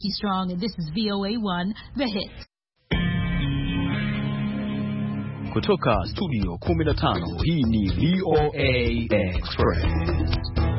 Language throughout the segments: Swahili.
Strong, and this is VOA1, The Hits. Kutoka studio 15, hii ni VOA Express.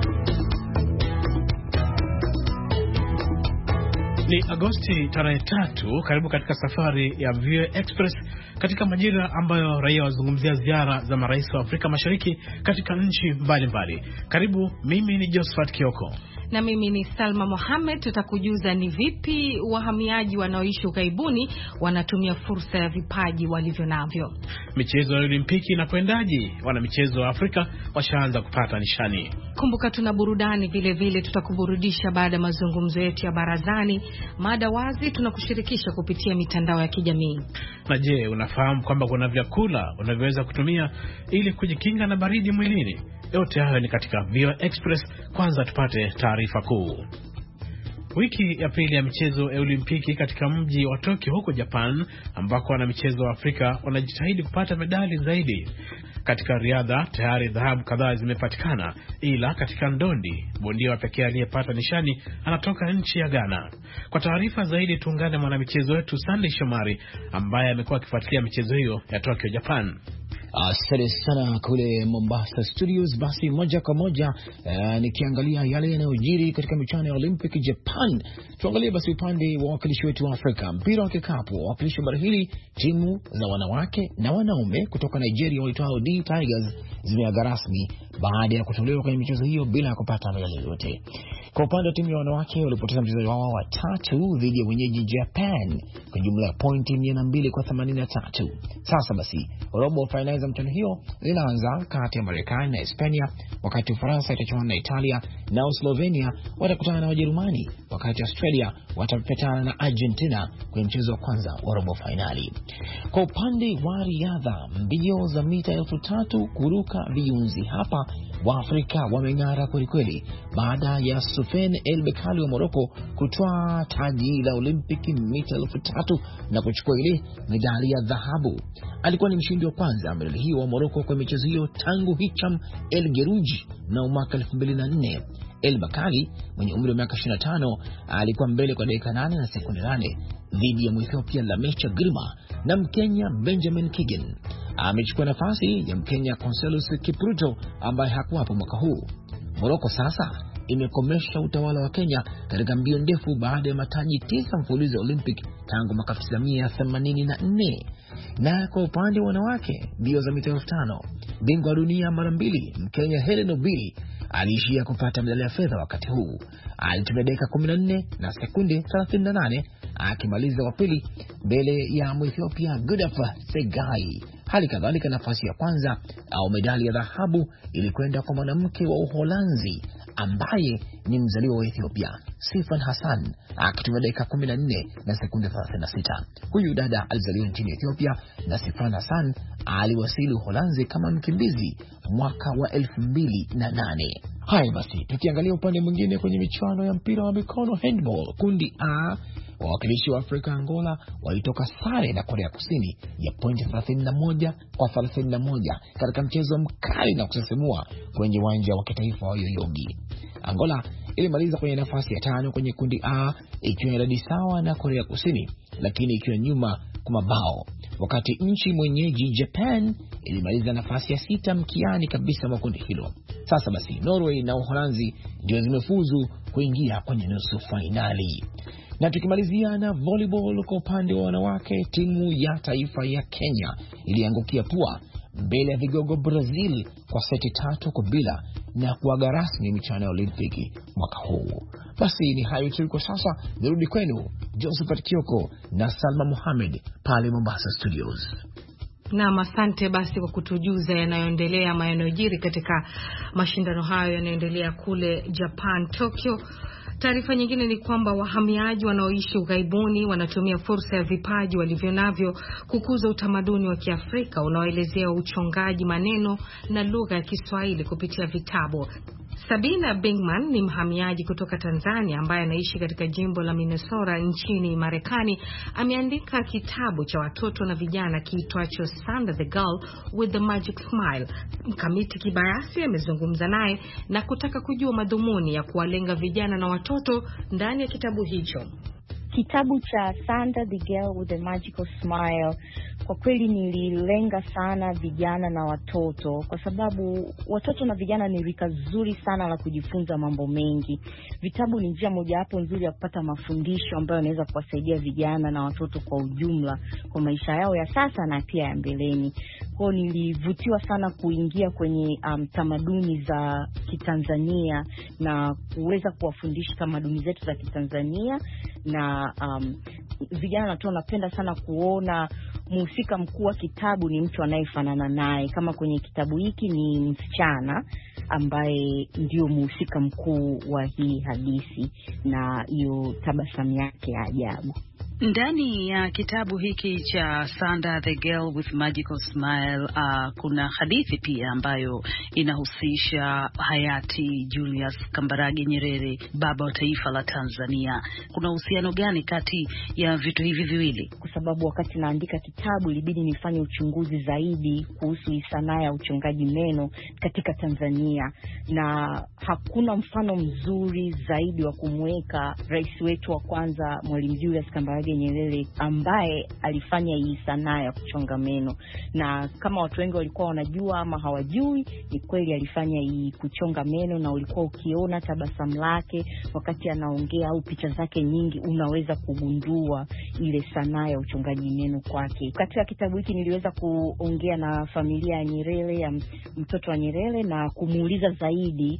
Ni Agosti tarehe 3, karibu katika safari ya VOA Express katika majira ambayo raia wazungumzia ziara za marais wa Afrika Mashariki katika nchi mbalimbali. Karibu, mimi ni Josephat Kioko. Na mimi ni Salma Mohamed. Tutakujuza ni vipi wahamiaji wanaoishi ughaibuni wanatumia fursa ya vipaji walivyo navyo. Michezo ya Olimpiki inakwendaje? Wana michezo wa Afrika washaanza kupata nishani. Kumbuka tuna burudani vile vile, tutakuburudisha baada ya mazungumzo yetu ya barazani. Mada wazi tunakushirikisha kupitia mitandao ya kijamii. Na je, unafahamu kwamba kuna vyakula unavyoweza kutumia ili kujikinga na baridi mwilini? Yote hayo ni katika VOA Express. Kwanza tupate taarifa kuu. Wiki ya pili ya michezo ya Olimpiki katika mji wa Tokyo huko Japan, ambako wana michezo wa Afrika wanajitahidi kupata medali zaidi. Katika riadha tayari dhahabu kadhaa zimepatikana, ila katika ndondi bondia wa pekee aliyepata nishani anatoka nchi ya Ghana. Kwa taarifa zaidi tuungane mwanamichezo wetu Sandy Shomari ambaye amekuwa akifuatilia michezo hiyo ya Tokyo Japan. Asante sana kule Mombasa Studios. Basi moja kwa moja nikiangalia yale yanayojiri katika michuano ya Olympic Japan. Tuangalie basi upande wa wakilishi wetu wa Afrika. Mpira wa kikapu, wakilishi wa bara hili, timu za wanawake na wanaume kutoka Nigeria waitwao D Tigers zimeaga rasmi baada ya kutolewa kwenye michezo hiyo bila kupata medali yoyote. Kwa upande wa timu ya wanawake, walipoteza mchezo wao wa 3 dhidi ya wenyeji Japan kwa jumla ya pointi 200-83. Sasa basi robo finali za mchezo hiyo zinaanza kati ya Marekani na Hispania, wakati Ufaransa itachuana na Italia, na Slovenia watakutana na Ujerumani, wakati Australia watapepetana na Argentina kwenye mchezo wa kwanza wa robo finali. Kwa upande wa riadha, mbio za mita 3000 kuruka viunzi, hapa Waafrika wameng'ara kweli baada ya Soufiane El Bekkali wa Morocco kutwaa taji la Olympic mita 3000 na kuchukua ile medali ya dhahabu. Alikuwa ni mshindi wa kwanza medali hiyo wa Morocco kwa michezo hiyo tangu Hicham El Gerouji na mwaka 2004. El Bekkali mwenye umri wa miaka 25 alikuwa mbele kwa dakika 8 na sekunde 8 dhidi ya Mwethiopia Lamechia Girma na Mkenya Benjamin Kigen. Amechukua nafasi ya Mkenya Conselus Kipruto ambaye hakuwapo mwaka huu. Morocco sasa imekomesha utawala wa Kenya katika mbio ndefu baada ya mataji 9 mfululizo ya Olympic tangu mwaka 1984. Na kwa upande wa wanawake, mbio za mita 5000, bingwa wa dunia mara 2 Mkenya Hellen Obiri aliishia kupata medali ya fedha wakati huu. Alitumia dakika 14 na sekunde 38 akimaliza wa pili mbele ya Ethiopia Gudaf Segai. Hali kadhalika nafasi ya kwanza au medali ya dhahabu ilikwenda kwa mwanamke wa Uholanzi ambaye ni mzaliwa wa Ethiopia, Sifan Hassan, akitumia dakika 14 na sekunde 36. Huyu dada alizaliwa nchini Ethiopia na Sifan Hassan aliwasili Uholanzi kama mkimbizi mwaka wa 2008. Haya basi, tukiangalia upande mwingine kwenye michuano ya mpira wa mikono handball, kundi A, wawakilishi wa Afrika Angola walitoka sare na Korea Kusini ya pointi 31-31 katika mchezo mkali na kusisimua kwenye uwanja wa kitaifa wa Yoyogi. Angola ilimaliza kwenye nafasi ya 5 kwenye kundi A ikiwa idadi sawa na Korea Kusini, lakini ikiwa nyuma kwa mabao, wakati nchi mwenyeji Japan ilimaliza nafasi ya 6 mkiani kabisa mwa kundi hilo. Sasa basi Norway na Uholanzi ndio zimefuzu kuingia kwenye nusu finali. Na tukimalizia na volleyball, kwa upande wa wanawake, timu ya taifa ya Kenya iliangukia pua mbele ya vigogo Brazil kwa seti 3-0 na kuaga rasmi michuano ya Olimpiki mwaka huu. Basi ni hayo tu kwa sasa. Nirudi kwenu Josephat Kioko na Salma Mohamed pale Mombasa Studios. Na asante basi kwa kutujuza yanayoendelea yanayojiri katika mashindano hayo yanayoendelea kule Japan, Tokyo. Taarifa nyingine ni kwamba wahamiaji wanaoishi ughaibuni wanatumia fursa ya vipaji walivyonavyo kukuza utamaduni wa Kiafrika unaoelezea uchongaji maneno na lugha ya Kiswahili kupitia vitabu. Sabina Bingman ni mhamiaji kutoka Tanzania ambaye anaishi katika jimbo la Minnesota nchini Marekani. Ameandika kitabu cha watoto na vijana kiitwacho Sandra the Girl with the Magic Smile. Mkamiti Kibayasi amezungumza naye na kutaka kujua madhumuni ya kuwalenga vijana na watoto ndani ya kitabu hicho. Kitabu cha Sanda the Girl with the Magical Smile, kwa kweli nililenga sana vijana na watoto, kwa sababu watoto na vijana ni rika zuri sana la kujifunza mambo mengi. Vitabu ni njia mojawapo nzuri ya kupata mafundisho ambayo yanaweza kuwasaidia vijana na watoto kwa ujumla kwa maisha yao ya sasa na pia ya mbeleni. Kwa nilivutiwa sana kuingia kwenye tamaduni za Kitanzania na kuweza kuwafundisha tamaduni zetu za Kitanzania, na vijana na watoto napenda sana kuona mhusika mkuu wa kitabu ni mtu anayefanana naye. Kama kwenye kitabu hiki ni msichana ambaye ndio mhusika mkuu wa hii hadithi na hiyo tabasamu yake ya ajabu. Ndani ya kitabu hiki cha Sanda the Girl with Magical Smile, kuna hadithi pia ambayo inahusisha hayati Julius Kambarage Nyerere, baba wa taifa la Tanzania. Kuna uhusiano gani kati ya vitu hivi viwili? Kwa sababu wakati naandika kitabu ilibidi nifanye uchunguzi zaidi kuhusu sanaa ya uchongaji meno katika Tanzania, na hakuna mfano mzuri zaidi wa kumweka rais wetu wa kwanza Mwalimu Julius Kambarage Nyerere ambaye alifanya hii sanaa ya kuchonga meno. Na kama watu wengi walikuwa wanajua ama hawajui, ni kweli alifanya hii kuchonga meno, na ulikuwa ukiona tabasamu lake wakati anaongea au picha zake nyingi unaweza kugundua ile sanaa ya uchongaji meno kwake. Katika kitabu hiki niliweza kuongea na familia ya Nyerere, ya mtoto wa Nyerere, na kumuuliza zaidi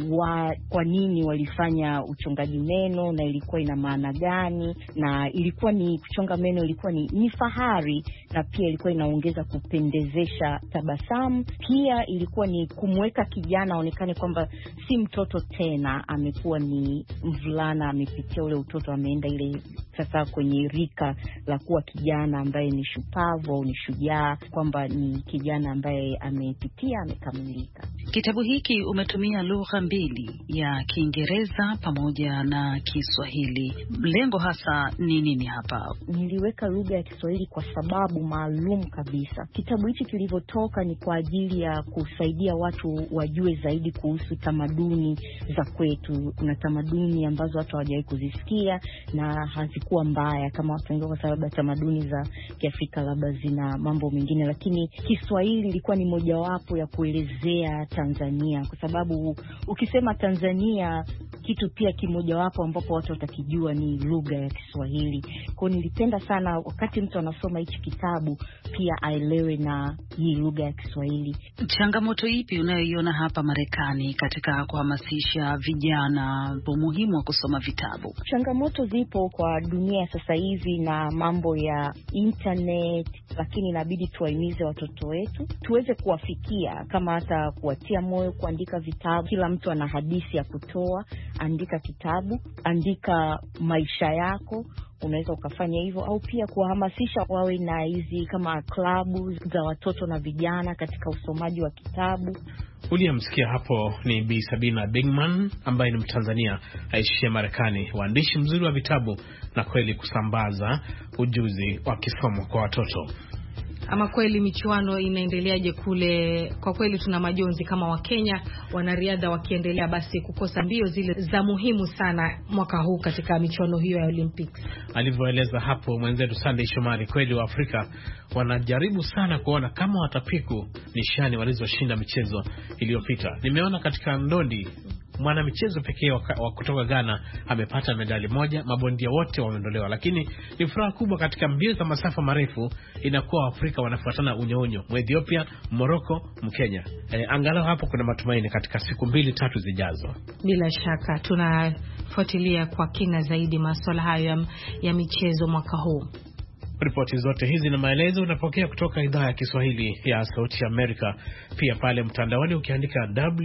kwa nini walifanya uchongaji meno na ilikuwa ina maana gani, na ilikuwa ni kuchonga meno ilikuwa ni fahari, na pia ilikuwa inaongeza kupendezesha tabasamu. Pia ilikuwa ni kumweka kijana aonekane kwamba si mtoto tena, amekuwa ni mvulana, amepitia ule utoto, ameenda ile sasa kwenye rika la kuwa kijana ambaye ni shupavu, ni shujaa, kwamba ni kijana ambaye amepitia, amekamilika. Kitabu hiki umetumia lugha mbili, ya Kiingereza pamoja na Kiswahili. Lengo hasa ni nini hapa? Niliweka lugha ya Kiswahili kwa sababu maalum kabisa. Kitabu hichi kilivyotoka ni kwa ajili ya kusaidia watu wajue zaidi kuhusu tamaduni za kwetu. Kuna tamaduni ambazo watu hawajawahi kuzisikia na hazikuwa mbaya kama watu wengine, kwa sababu tamaduni za Kiafrika labda zina mambo mengine, lakini Kiswahili ilikuwa ni mojawapo ya kuelezea Tanzania, kwa sababu ukisema Tanzania kitu pia kimojawapo ambapo watu watakijua ni lugha ya Kiswahili. Kwa nilipenda sana wakati mtu anasoma hichi kitabu pia aelewe na hii lugha ya Kiswahili. Changamoto ipi unayoiona hapa Marekani katika kuhamasisha vijana umuhimu wa kusoma vitabu? Changamoto zipo kwa dunia sasa hivi na mambo ya internet, lakini inabidi tuwahimize watoto wetu tuweze kuwafikia, kama hata kuwatia moyo kuandika vitabu. Kila mtu ana hadithi ya kutoa, andika kitabu, andika maisha yako, unaweza ukafanya hivyo, au pia kuhamasisha wawe na hizi kama klabu za watoto na vijana katika usomaji wa kitabu. Uliyemsikia hapo ni Bi Sabina Bigman ambaye ni Mtanzania aishie Marekani, waandishi mzuri wa vitabu na kweli kusambaza ujuzi wa kisomo kwa watoto. Ama kweli michuano inaendeleaje kule? Kwa kweli tuna majonzi kama Wakenya wanariadha wakiendelea basi kukosa mbio zile za muhimu sana mwaka huu katika michuano hiyo ya Olympics. Alivyoeleza hapo mwenzetu Sunday Shomari, kweli wa Afrika wanajaribu sana kuona kama watapiku nishani walizoshinda michezo iliyopita. Nimeona katika ndondi mwana michezo pekee wa kutoka Ghana amepata medali moja, mabondia wote wameondolewa, lakini ni furaha kubwa katika mbio za masafa marefu inakuwa Afrika wanafuatana unyoonyo, Ethiopia, Morocco, Mkenya. Angalau hapo kuna matumaini katika siku 2-3 zijazo. Bila shaka tunafuatilia kwa kina zaidi masuala hayo ya michezo mwaka huu. Ripoti zote hizi na maelezo unapokea kutoka idhaa ya Kiswahili ya Sauti ya Amerika. Pia pale mtandaoni ukiandika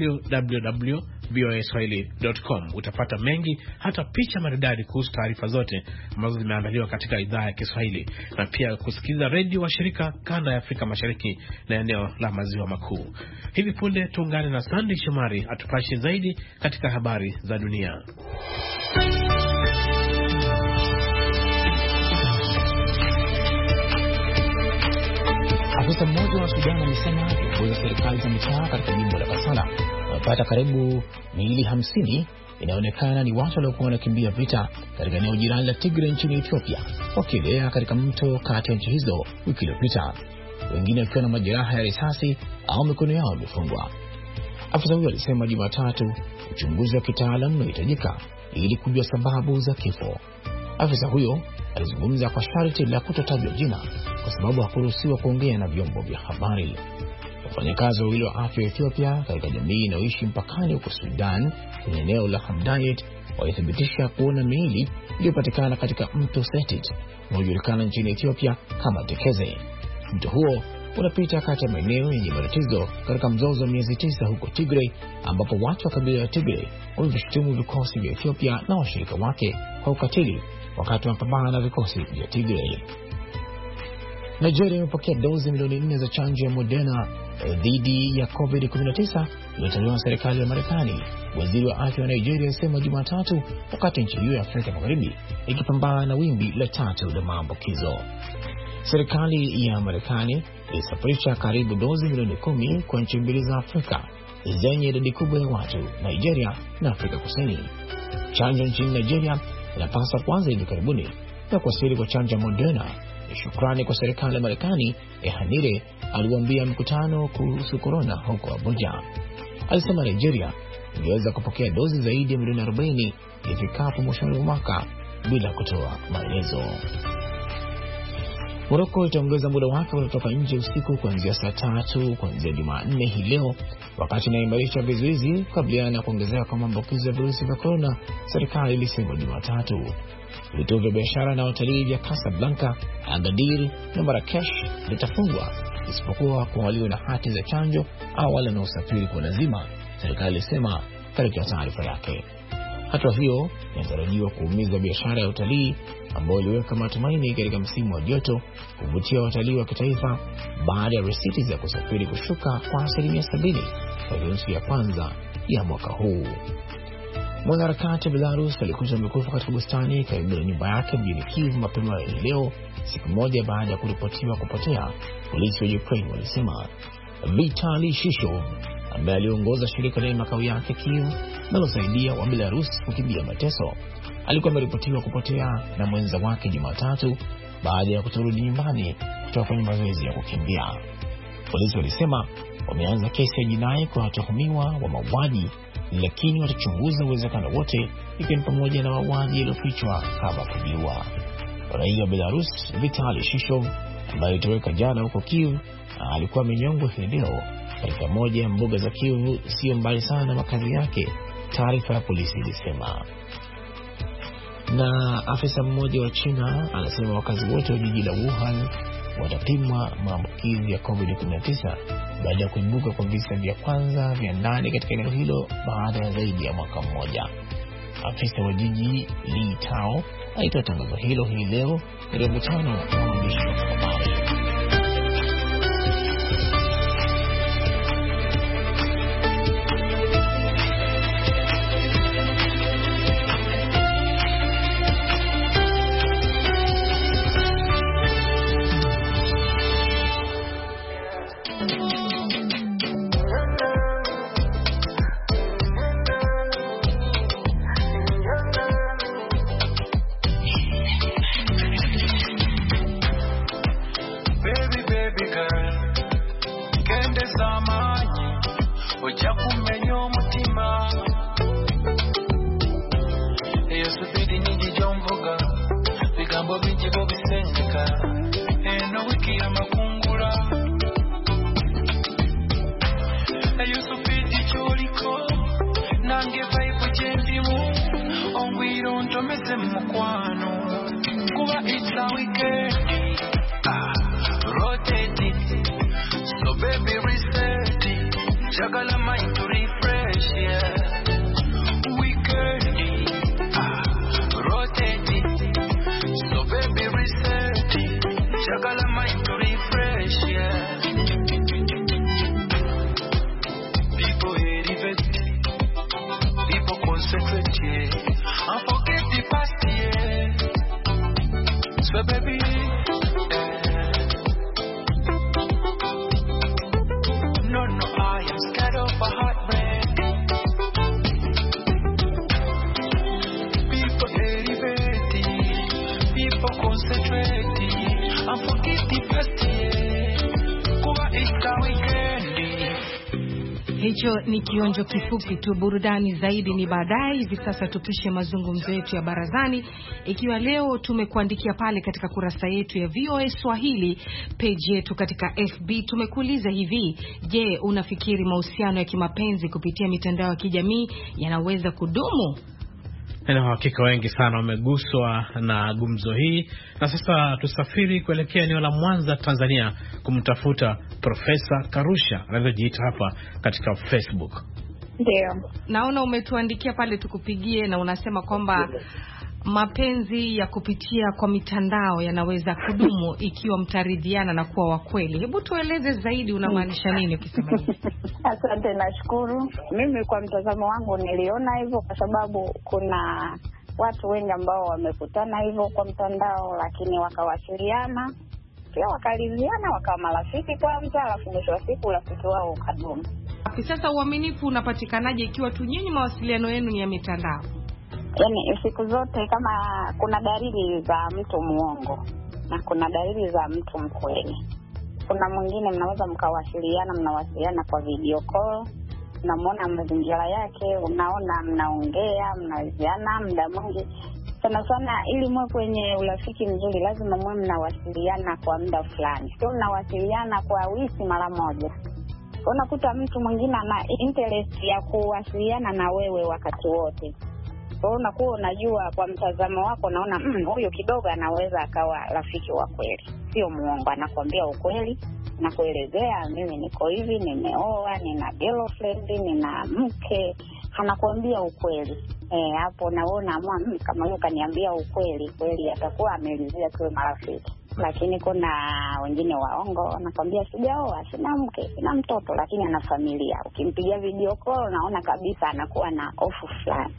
www.voaswahili.com utapata mengi, hata picha maridadi kuhusu taarifa zote ambazo zimeandaliwa katika idhaa ya Kiswahili, na pia kusikiza redio wa shirika kanda ya Afrika Mashariki na eneo la Maziwa Makuu. Hivi punde tuungane na Sandy Shomari atupashe zaidi katika habari za dunia. Afisa mmoja wa Sudan amesema viongozi wa serikali za mitaa katika jimbo la Kasala wamepata karibu miili 50 inaonekana ni watu waliokuwa wanakimbia vita katika eneo jirani la Tigray nchini Ethiopia, wakielea katika mto kati ya nchi hizo wiki iliyopita, wengine wakiwa na majeraha ya risasi au mikono yao imefungwa. Afisa huyo alisema Jumatatu uchunguzi wa kitaalamu unahitajika ili kujua sababu za kifo. Afisa huyo alizungumza kwa sharti la kutotajwa jina kwa sababu hakuruhusiwa kuongea na vyombo vya habari. Wafanyakazi wawili wa afya wa Ethiopia katika jamii inayoishi mpakani huko Sudan kwenye eneo la Hamdayet walithibitisha kuona miili iliyopatikana katika mto Setit unaojulikana nchini Ethiopia kama Tekeze. Mto huo unapita kati ya maeneo yenye matatizo katika mzozo wa miezi 9 huko Tigray, ambapo watu wa kabila ya Tigray wameshutumu vikosi vya Ethiopia na washirika wake kwa ukatili wakati wa mapambano na vikosi vya Tigray. Nigeria imepokea dozi milioni 4 za chanjo ya Moderna dhidi ya COVID-19 iliyotolewa na serikali ya Marekani. Waziri wa afya wa Nigeria alisema Jumatatu, wakati nchi hiyo ya Afrika Magharibi ikipambana na wimbi la 3 la maambukizo. Serikali ya Marekani ilisafirisha karibu dozi milioni 10 kwa nchi mbili za Afrika zenye idadi kubwa ya watu, Nigeria na Afrika Kusini. Chanjo nchini Nigeria inapaswa kuanza hivi karibuni, na kuwasili kwa chanjo ya Moderna ni shukrani kwa serikali ya Marekani. Ehanire aliwaambia mkutano kuhusu corona huko Abuja. Alisema Nigeria ingeweza kupokea dozi zaidi ya milioni 40 ifikapo mwishoni mwa mwaka bila kutoa maelezo. Morocco itaongeza muda wake wa kutoka nje usiku kuanzia saa 3 kuanzia Jumanne hii leo, wakati inaimarisha vizuizi kukabiliana na kuongezeka kwa maambukizi ya virusi vya corona, serikali ilisema Jumatatu. Vituo vya biashara na utalii vya Casablanca, Agadir na Marrakesh vitafungwa isipokuwa kwa walio na hati za chanjo au wale wanaosafiri kwa lazima, serikali ilisema katika taarifa yake. Hatua hiyo inatarajiwa kuumiza biashara ya utalii ambayo iliweka matumaini katika msimu wa joto kuvutia watalii wa kitaifa baada ya risiti za kusafiri kushuka kwa 70% katika nusu ya kwanza ya mwaka huu. Mwanaharakati wa Belarus alikuwa amekufa katika bustani karibu na nyumba yake mjini Kiev mapema leo, siku moja baada ya kuripotiwa kupotea, polisi wa Ukraine walisema. Vitali Shishov ambaye aliongoza shirika la makao yake Kiev linalosaidia wa Belarus kukimbia mateso, alikuwa ameripotiwa kupotea na mwenza wake Jumatatu baada ya kutorudi nyumbani kutoka kwenye mazoezi ya kukimbia. Polisi walisema wameanza kesi ya jinai kwa watuhumiwa wa mauaji, lakini watachunguza uwezekano wote, ikiwa ni pamoja na mauaji yaliyofichwa kama kujiua. Raia wa Belarus Vitali Shishov ambaye alitoweka jana huko Kiev alikuwa amenyongwa hii leo katika moja ya mbuga za Kiev sio mbali sana na makazi yake, taarifa ya polisi ilisema. Na afisa mmoja wa China anasema wakazi wote wa jiji la Wuhan watapimwa maambukizi ya COVID-19 baada ya kuibuka kwa visa vya kwanza vya ndani katika eneo hilo baada ya zaidi ya mwaka mmoja. Afisa wa jiji Li Tao alitoa tangazo hilo hii leo katika mkutano wa waandishi wa habari. Hicho ni kionjo kifupi tu, burudani zaidi ni baadaye. Hivi sasa tupishe mazungumzo yetu ya barazani, ikiwa leo tumekuandikia pale katika kurasa yetu ya VOA Swahili page yetu katika FB. Tumekuuliza hivi: je, unafikiri mahusiano ya kimapenzi kupitia mitandao ya kijamii yanaweza kudumu? Na hakika wengi sana wameguswa na gumzo hii. Na sasa tusafiri kuelekea eneo la Mwanza, Tanzania, kumtafuta Profesa Karusha anavyojiita hapa katika Facebook. Ndio. Naona umetuandikia pale tukupigie, na unasema kwamba mapenzi ya kupitia kwa mitandao yanaweza kudumu ikiwa mtaridhiana na kuwa wa kweli. Hebu tueleze zaidi, unamaanisha nini ukisema hivyo? Asante, nashukuru. Mimi kwa mtazamo wangu niliona hivyo kwa sababu kuna watu wengi ambao wamekutana hivyo kwa mtandao, lakini wakawasiliana, pia wakaridhiana, wakawa marafiki kwanza, alafu mwisho wa siku urafiki wao ukadumu. Sasa uaminifu unapatikanaje ikiwa tu nyinyi mawasiliano yenu ni ya mitandao? Yaani siku zote kama kuna dalili za mtu muongo na kuna dalili za mtu mkweli. Kuna mwingine mnaweza mnawasiliana kwa video call, unamuona mazingira yake, unaona mnaongea, mnaziana muda mwingi. Sana ili mwe kwenye urafiki mzuri lazima mwe mnawasiliana kwa muda fulani. Sio mnawasiliana kwa wiki mara moja. Unakuta mtu mwingine ana interest ya kuwasiliana na wewe wakati wote. Kwa hiyo unakuwa unajua kwa mtazamo wako, naona huyo kidogo anaweza akawa rafiki wa kweli, sio muongo, anakuambia ukweli, nakuelezea mimi niko hivi, nimeoa, nina girlfriend, nina mke, anakuambia ukweli. Hapo naona kama yeye kaniambia ukweli, kweli atakuwa ameelezea tuwe marafiki. Lakini kuna wengine waongo, wanakuambia sijaoa, sina mke, sina mtoto, lakini ana familia. Ukimpigia video call naona kabisa anakuwa na ofu fulani.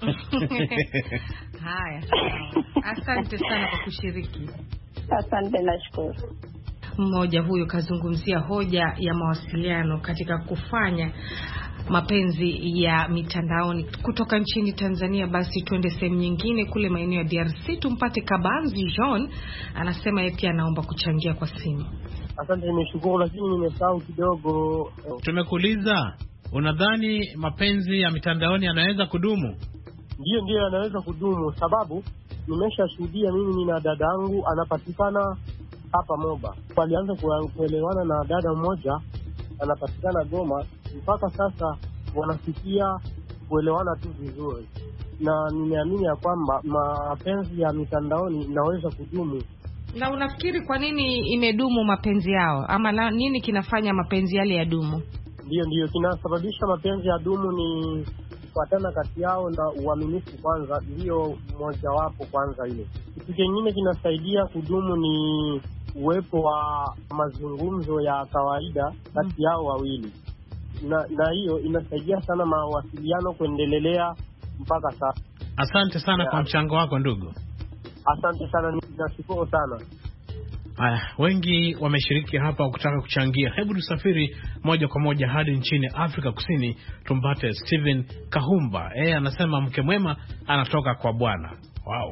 Haya, asante sana kwa kushiriki. Asante, nashukuru. Mmoja huyo kazungumzia hoja ya mawasiliano katika kufanya mapenzi ya mitandaoni. Kutoka nchini Tanzania basi tuende sehemu nyingine, kule maeneo ya DRC tumpate Kabanzi John, anasema yeye pia anaomba kuchangia kwa simu. Asante, nimeshukuru, lakini nimesahau kidogo. Tumekuuliza, unadhani mapenzi ya mitandaoni yanaweza kudumu? Ndio yanaweza kudumu, sababu nimeshashuhudia. Mimi nina dada yangu anapatikana hapa Moba. Walianza kuelewana na dada mmoja anapatikana Goma, mpaka sasa wanafikia kuelewana tu vizuri, na nimeamini ya kwamba mapenzi ya mitandaoni inaweza kudumu. Na unafikiri kwa nini imedumu mapenzi yao, ama nini kinafanya mapenzi yale ya dumu? Ndio kinasababisha mapenzi ya dumu ni kufuatana kati yao na uaminifu kwanza, ndio mmoja wapo kwanza ile. Kitu kingine kinasaidia kudumu ni uwepo wa mazungumzo ya kawaida kati yao wawili, na hiyo inasaidia sana mawasiliano kuendelea mpaka sasa. Asante sana kwa mchango wako ndugu. Asante sana, nashukuru sana. Haya, wengi wameshiriki hapa kutaka kuchangia. Hebu tusafiri moja kwa moja hadi nchini Afrika Kusini tumpate Steven Kahumba. Yeye anasema mke mwema anatoka kwa Bwana. Wow.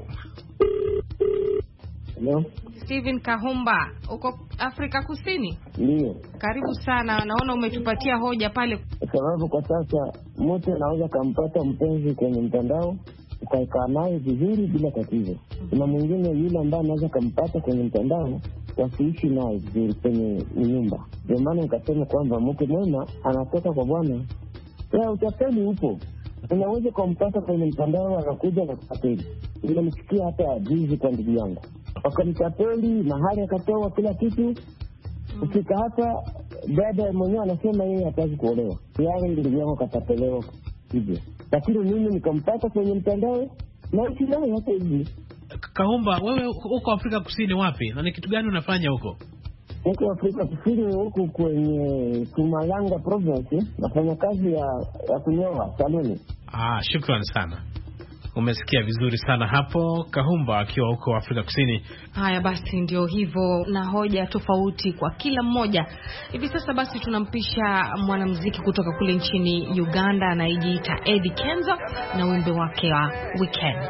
Hello. Steven Kahumba, uko Afrika Kusini? Ndio. Karibu sana. Naona umetupatia hoja pale. Sababu kwa sasa mtu anaweza kumpata mpenzi kwenye mtandao, ukaikaa naye vizuri bila tatizo. Kuna mwingine yule ambaye anaweza kumpata kwenye mtandao, wasiishi naye vizuri kwenye nyumba. Ndio maana nikasema kwamba mke mwema anatoka kwa Bwana. Utapeli upo. Unaweza kumpata kwenye mtandao, anakuja na kutapeli. Nimesikia hata juzi kwa ndugu yangu, wakamtapeli mahali akatoa kila kitu. Kufika hapa dada mwenyewe anasema yeye hataki kuolewa, yale ndugu yangu katapelewa hivyo. Lakini mimi nikampata kwenye mtandao na usilahi hata hivi. Kahumba, wewe uko Afrika Kusini wapi? Na ni kitu gani unafanya huko? Huko Afrika Kusini, huko kwenye Mpumalanga province, nafanya kazi ya kunyoa saluni. Shukrani sana. Umesikia vizuri sana hapo, Kahumba akiwa huko Afrika Kusini. Haya basi, ndio hivyo, na hoja tofauti kwa kila mmoja. Hivi sasa basi tunampisha mwanamuziki kutoka kule nchini Uganda anayejiita Eddie Kenzo na wimbo wake wa Weekend.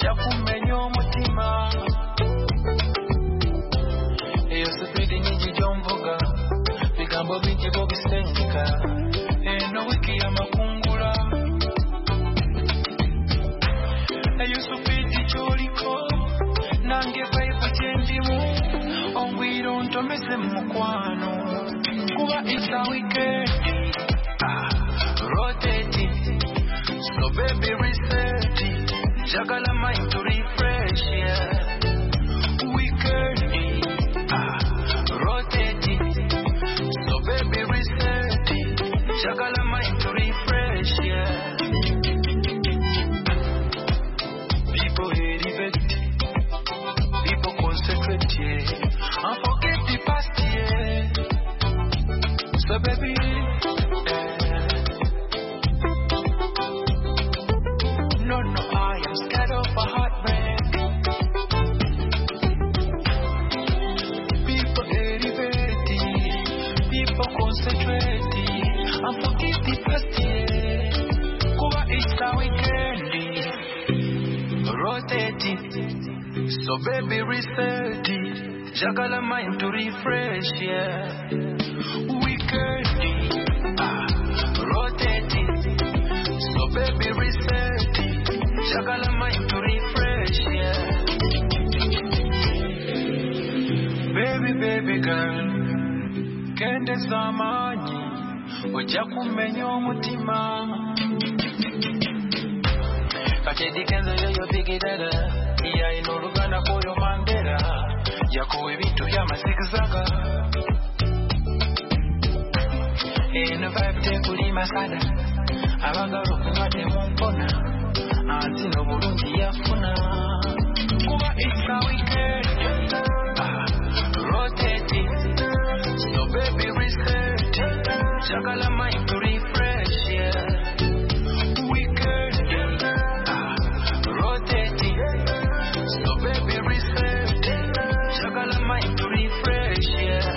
ojja kumenya omutima eyo supidi nyingi gy'omvuga bigambo bingi bobisengeka eno wiki y'amakungula eyo supidi gy'oliko nange vibe gyendimu ongwiro ntomeze mu mukwano kuba it's a weekend rotate so baby reset jagala mind to refresh yeah weekend rotate so baby reset jagala mind to refresh yeah people elevate people concentrate yeah and forget the past yeah so baby no, I am scared of a heartbreak. People elevating, people concentrating, and forget the past year. Kuba it's a weekend, rotating. So baby reset it, jagala mind to refresh, yeah. Weekend, rotating. So baby reset it. Jagala mind to refresh, yeah. Baby girl, kende zamani, ojja kumenya omutima. Kachedi kenzo yoyo bigidala, iya inolugana koyo mandera, yakowe ebintu by'amazigizaga. Eno vibe tekuli masada, abagala okunywa temumpona. Antino bulungi yafuna kuba it's a weekend rotating so baby reset jagala mind to refresh yeah weekend rotating so baby reset jagala mind to refresh yeah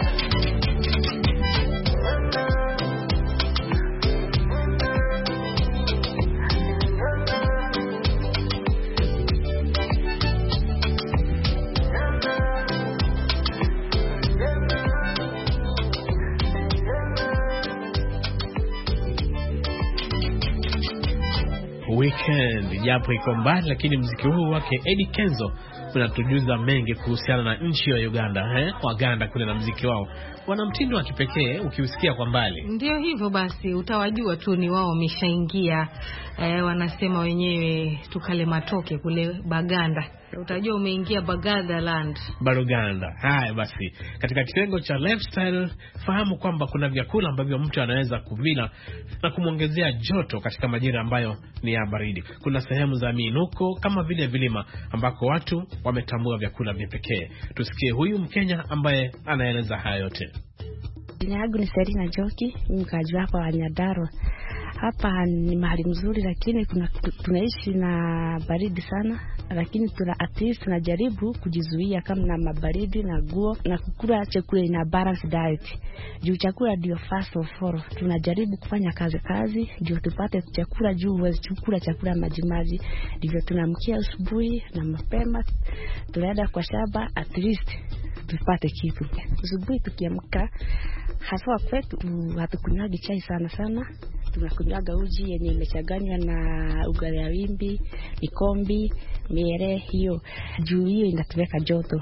Weekend japo iko mbali, lakini muziki huu wake Eddie Kenzo unatujuza mengi kuhusiana na nchi ya Uganda. Waganda kule na muziki wao wana mtindo wa kipekee, ukiusikia kwa mbali. Ndio hivyo basi, utawajua tu ni wao wameshaingia. Wanasema wenyewe tukale matoke kule Baganda. Utajua umeingia Baganda land. Baruganda. Haya basi, katika kitengo cha lifestyle fahamu kwamba kuna vyakula ambavyo mtu anaweza kuvila na kumongezea joto katika majira ambayo ni ya baridi. Kuna sehemu za miinuko kama vile vilima ambako watu wametambua vyakula vya pekee. Tusikie huyu Mkenya ambaye anaeleza haya yote. Jina langu ni Serina Joki, mkaji hapa wa Nyandarua. Hapa ni mahali mzuri, lakini tunaishi na baridi sana, lakini at least tunajaribu kujizuia kama na mabaridi na guo na kukula chakula ina balance diet. Juu chakula ndio first of all. Tunajaribu kufanya kazi ndio tupate chakula, juu huwezi kula chakula maji. Ndio tunamkia asubuhi na mapema tunaenda kwa shamba at least tupate kitu. Asubuhi tukiamka hasa kwetu hatukunywa chai sana. Tunakunywaga uji yenye imechanganywa na ugali ya wimbi, ikombi, mere hiyo. Juu hiyo inatuweka joto.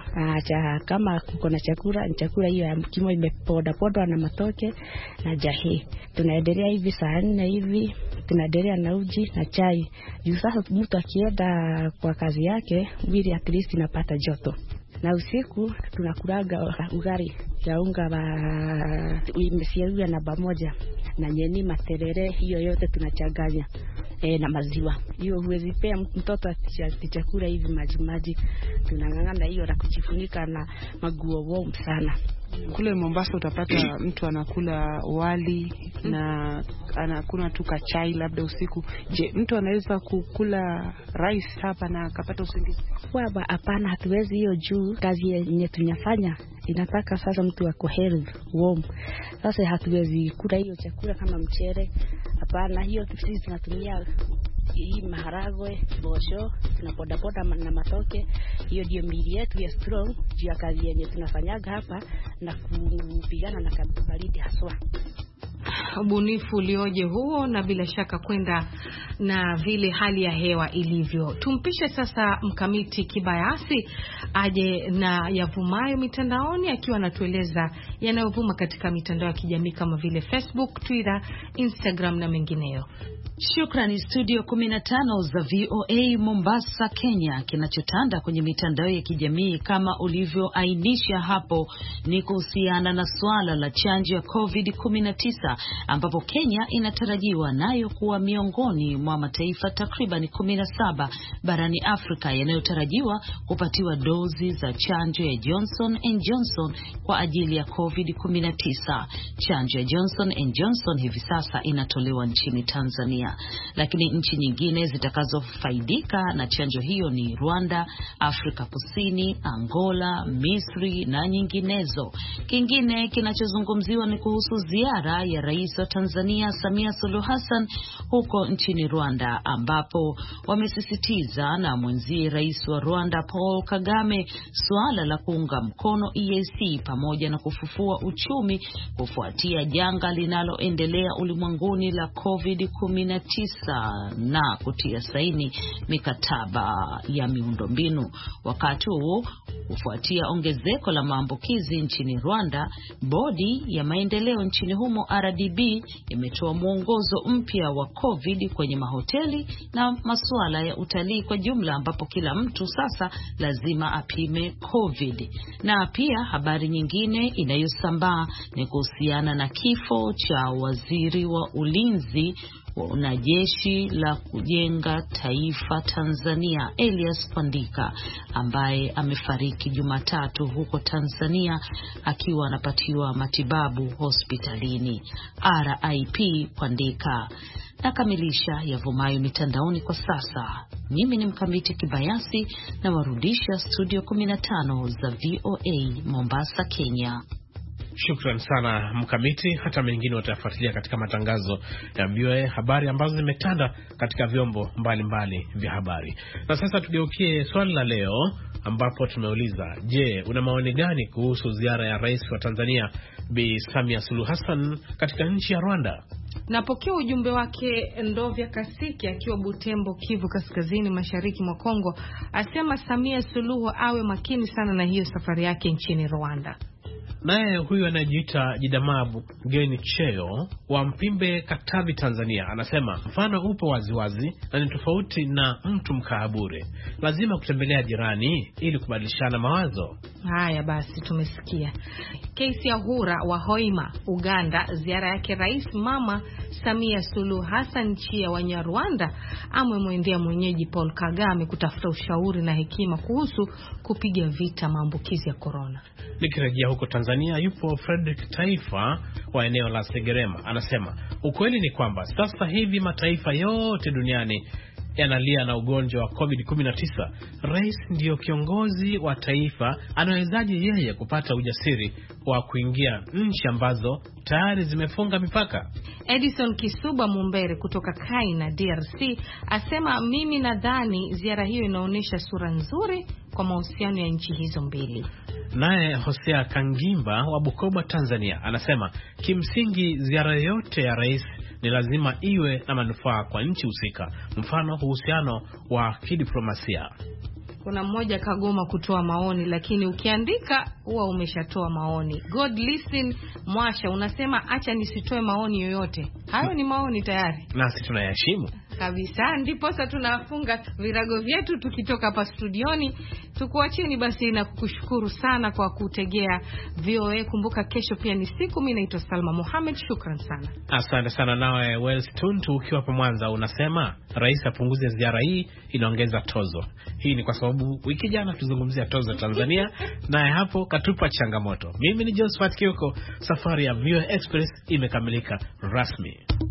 Kama kuko na chakula hiyo ya kimo imepoda na matoke na jahe. Tunaendelea hivi saa 4 hivi, tunaendelea na uji na chai. Juu sasa mtu akienda kwa kazi yake, ili at least inapata joto. Na usiku tunakulaga ugali ya unga wa imesiagwa na pamoja na nyeni materere, hiyo yote tunachanganya na maziwa. Hiyo huwezi pea mtoto chakula hivi maji. Tunang'ang'ana hiyo na kujifunika na maguo warm sana. Kule Mombasa utapata mtu anakula wali na anakuna tu chai labda usiku. Je, mtu anaweza kukula rice hapa na akapata usingizi? Hapana, hatuwezi hiyo juu kazi yenye tunafanya inataka sasa mtu ako health warm. Sasa hatuwezi kula hiyo chakula kama mchere. Hapana, hiyo sisi tunatumia hii maharagwe, bosho, tunapodapoda na matoke. Hiyo ndio miili yetu ya strong juu ya kazi yenye tunafanyaga hapa na kupigana na baridi haswa. Ubunifu ulioje huo, na bila shaka kwenda na vile hali ya hewa ilivyo. Tumpishe sasa Mkamiti Kibayasi aje na yavumayo mitandaoni, akiwa anatueleza yanayovuma katika mitandao ya kijamii kama vile Facebook, Twitter, Instagram na mengineyo. Shukrani studio 15 za VOA Mombasa, Kenya. Kinachotanda kwenye mitandao ya kijamii kama ulivyoainisha hapo ni kuhusiana na swala la chanjo ya COVID-19, ambapo Kenya inatarajiwa nayo kuwa miongoni mwa mataifa takriban 17 barani Afrika yanayotarajiwa kupatiwa dozi za chanjo ya Johnson & Johnson kwa ajili ya COVID-19. Chanjo ya Johnson & Johnson hivi sasa inatolewa nchini Tanzania, lakini nchi nyingine zitakazofaidika na chanjo hiyo ni Rwanda, Afrika Kusini, Angola, Misri na nyinginezo. Kingine kinachozungumziwa ni kuhusu ziara ya Rais wa Tanzania Samia Suluhu Hassan huko nchini Rwanda, ambapo wamesisitiza na mwenzie Rais wa Rwanda Paul Kagame suala la kuunga mkono EAC pamoja na kufufua uchumi kufuatia janga linaloendelea ulimwenguni la COVID-19 na kutia saini mikataba ya miundombinu. Wakati huo, kufuatia ongezeko la maambukizi nchini Rwanda, bodi ya maendeleo nchini humo RDB imetoa mwongozo mpya wa COVID kwenye mahoteli na masuala ya utalii kwa jumla, ambapo kila mtu sasa lazima apime COVID. Na pia habari nyingine inayosambaa ni kuhusiana na kifo cha waziri wa ulinzi na jeshi la kujenga taifa Tanzania Elias Pandika, ambaye amefariki Jumatatu huko Tanzania akiwa anapatiwa matibabu hospitalini. RIP Pandika. Nakamilisha yavumayo mitandaoni kwa sasa. Mimi ni Mkamiti Kibayasi na warudisha studio 15 za VOA Mombasa, Kenya. Shukran sana Mkamiti. Hata mengine watafuatilia katika matangazo ya VOA, habari ambazo zimetanda katika vyombo mbalimbali vya habari. Na sasa tugeukie swali la leo, ambapo tumeuliza, je, una maoni gani kuhusu ziara ya Rais wa Tanzania Bi Samia Suluhu Hassan katika nchi ya Rwanda? Napokea ujumbe wake Ndovya Kasiki akiwa Butembo, Kivu Kaskazini, mashariki mwa Kongo. Asema Samia Suluhu awe makini sana na hiyo safari yake nchini Rwanda. Naye huyu anajiita Jidamabu Geni Cheo wa Mpimbe, Katavi, Tanzania, anasema mfano upo waziwazi na ni tofauti na mtu mkaabure. Lazima kutembelea jirani ili kubadilishana mawazo. Haya basi, tumesikia. Kesi Ahura wa Hoima, Uganda, ziara yake Rais Mama Samia Suluhu Hassan nchi ya Wanyarwanda, amemwendea mwenyeji Paul Kagame kutafuta ushauri na hekima kuhusu kupiga vita maambukizi ya corona. Nikirejea huko Tanzania, yupo Frederick Taifa wa eneo la Segerema, anasema ukweli ni kwamba sasa hivi mataifa yote duniani yanalia na ugonjwa wa COVID-19. Rais ndiyo kiongozi wa taifa, anawezaje yeye kupata ujasiri wa kuingia nchi ambazo tayari zimefunga mipaka? Edison Kisuba Mumbere kutoka Kaina, DRC, asema mimi nadhani ziara hiyo inaonyesha sura nzuri kwa mahusiano ya nchi hizo mbili. Naye Hosea Kangimba wa Bukoba, Tanzania, anasema kimsingi ziara yote ya rais ni lazima iwe na manufaa kwa nchi husika, mfano uhusiano wa kidiplomasia. Kuna mmoja kagoma kutoa maoni, lakini ukiandika huwa umeshatoa maoni. God listen Mwasha unasema acha nisitoe maoni yoyote. Hayo ni maoni tayari, nasi tunayaheshimu kabisa. Ndipo sasa tunafunga virago vyetu tukitoka hapa studioni. Tukuacheni basi na kukushukuru sana kwa kutegea VOA. Kumbuka kesho pia ni siku. Mimi naitwa Salma Mohamed. Shukran sana. Asante sana. Nawe Wells Tuntu ukiwa hapa Mwanza unasema rais apunguze ziara hii, inaongeza tozo. Hii ni kwa sababu wiki jana tuzungumzia tozo Tanzania naye hapo katupa changamoto. Mimi ni Josephat Kioko. Safari ya VOA Express imekamilika rasmi.